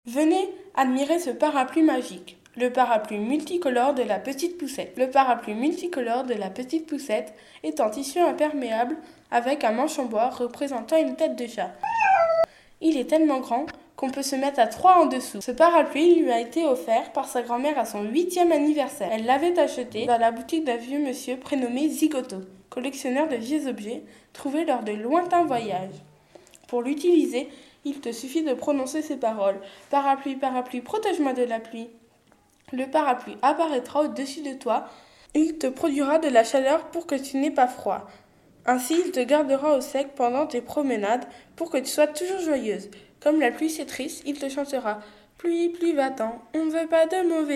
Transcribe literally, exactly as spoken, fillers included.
Venez admirer ce parapluie magique, le parapluie multicolore de la petite poussette. Le parapluie multicolore de la petite poussette est en tissu imperméable avec un manche en bois représentant une tête de chat. Il est tellement grand qu'on peut se mettre à trois en dessous. Ce parapluie lui a été offert par sa grand-mère à son huitième anniversaire. Elle l'avait acheté dans la boutique d'un vieux monsieur prénommé Zigoto, collectionneur de vieux objets trouvés lors de lointains voyages. Pour l'utiliser, il te suffit de prononcer ces paroles. Parapluie, parapluie, protège-moi de la pluie. Le parapluie apparaîtra au-dessus de toi et il te produira de la chaleur pour que tu n'aies pas froid. Ainsi, il te gardera au sec pendant tes promenades pour que tu sois toujours joyeuse. Comme la pluie c'est triste, il te chantera « Pluie, pluie, va-t'en, on ne veut pas de mauvais temps ».